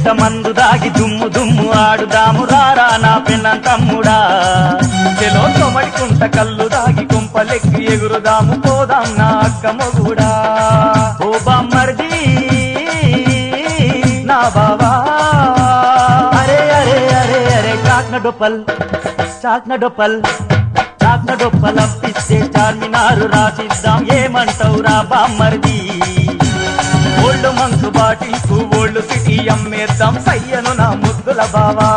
పేట మందు దాగి దుమ్ము దుమ్ము ఆడుదాము రారా నా పెళ్ళం తమ్ముడా చెలో తొమడికుంట కళ్ళు దాగి కుంపలెక్కి ఎగురుదాము పోదాం నా అక్క మొగుడా ఓ బామ్మర్ది నా బావా అరే అరే అరే అరే చాక్న డొప్పల్ అప్పిస్తే చార్మినారు రాసిద్దాం ఏమంటావురా బామ్మర్ది ఓల్డ్ మంకు బాటిల్కు ఓల్డ్ సిటీ అమ్మేద్దాం సయ్యను నా ముద్దుల బావా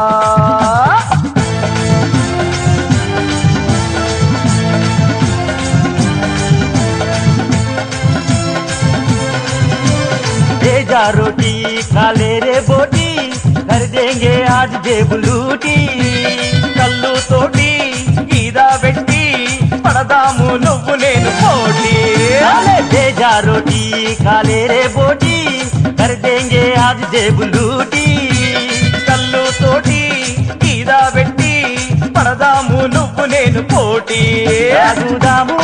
भेजा रोटी खाले रे बोटी कर देंगे आज जेब लूटी कल्लू तोटी गीदा बेटी पड़दामु नुव्वु नेनु पोटी भेजा रोटी खाले रे बोटी कर देंगे आज जेब लूटी कल्लू तोटी गीदा बेटी पड़दामु नुव्वु नेनु पोटी आगुदामु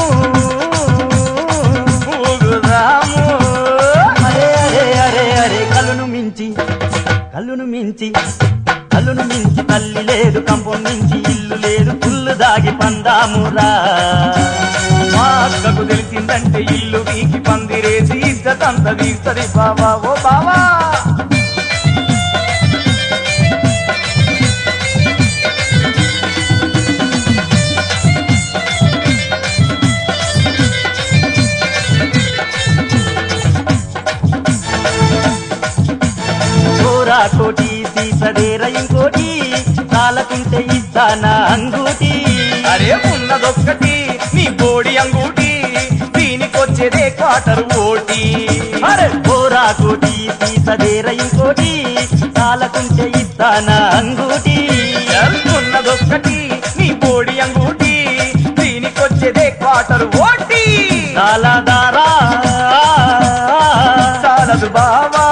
కళ్ళును మించి తల్లి లేదు కంపం మించి ఇల్లు లేదు పుల్లు దాగి పందామురా మా అక్కకు తెలిసిందంటే ఇల్లు వీకి పందిరేసి ఇద్దతంత తీస్తది బావా ఓ బావా కోటి సీసదేర ఇంకోటి చాలకుంటే ఇస్తానా అంగూటి అరే ఉన్నదొక్కటి నీ బోడి అంగూటి దీనికొచ్చేదే క్వార్టర్ ఓటి అరే కోరా కోటి సీసదేర ఇంకోటి చాలకుంటే ఇస్తానా అంగూటి ఉన్నదొక్కటి నీ బోడి అంగూటి దీనికొచ్చేదే క్వార్టర్ ఓటి చాలదారా చాలదు బావా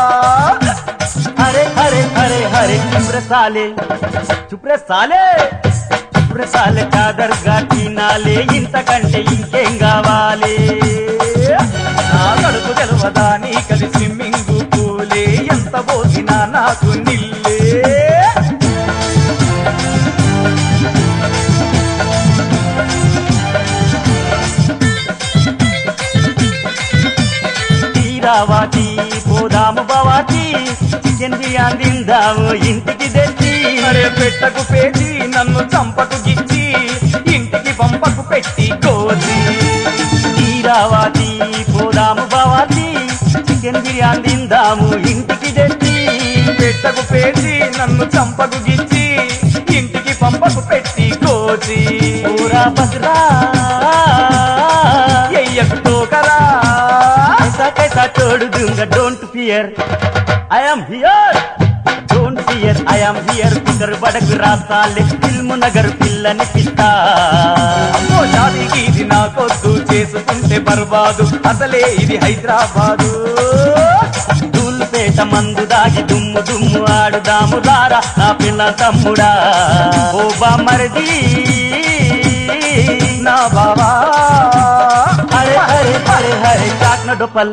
చుప్రే సాలే కాదర్గా తినాలే ఇంతకంటే ఇంకేం కావాలి నా కడుపు తెలవదా నీ కలి స్విమ్మింగ్ పూలే ఎంత పోసినా నాకు నిల్లే తీరావాటి పోదాము బావాటి చికెన్ బిర్యానీ తిందాము ఇంటికి తెచ్చి అరే పెట్టకు పేచి నన్ను చంపకు గిచ్చి ఇంటికి పంపకు పెట్టి కోసి తీరావాటి పోదాము బావాటి చికెన్ బిర్యానీ తిందాము ఇంటికి తెచ్చి పెట్టకు పేచి నన్ను చంపకు గిచ్చి ఇంటికి పంపకు పెట్టి కోసి పూరా బసరా ఎయ్యకు తోకరా कैसा छोड़ दूंगा don't fear I am here don't fear I am here फिकर बड़क रासाले फिल्म नगर पिल्లని పిస్తా అమ్మో జాతికి ఇది నాకొద్దు చేసుకుంటే బర్బాదు అసలే ఇది హైదరాబాదు దూల్పేట మందు దాగి దుమ్ము దుమ్ము ఆడుదాము రారా నా పిల్ల తమ్ముడా ఓ బామ్మర్ది నా బావా హరే హరే హరే హరే చాక్న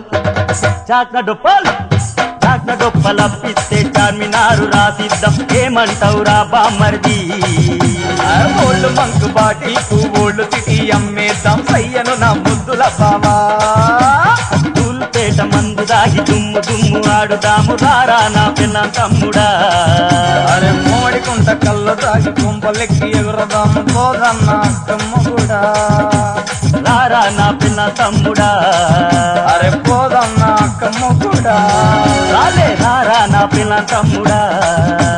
డొప్పల్ అప్పిస్తే చార్మినారు రాసిద్దాం ఏమంటావురా బామ్మర్ది ఓల్డ్ మంకు బాటిల్కు ఓల్డ్ సిటీ అమ్మేద్దాం సయ్యను నా ముద్దుల బావా దూల్పేట మందు దాగి దుమ్ము దుమ్ము ఆడుదాము రారా నా పిల్ల తమ్ముడా అరే మోడికుంట కళ్ళు దాగి కుంపలెక్కి ఎగురదాము పోదన్న అక్కమ్మ కూడా రారా నా పిల్ల తమ్ముడా అరే పోదన్న అక్కమ్మ కూడా రారా నా పిల్ల తమ్ముడా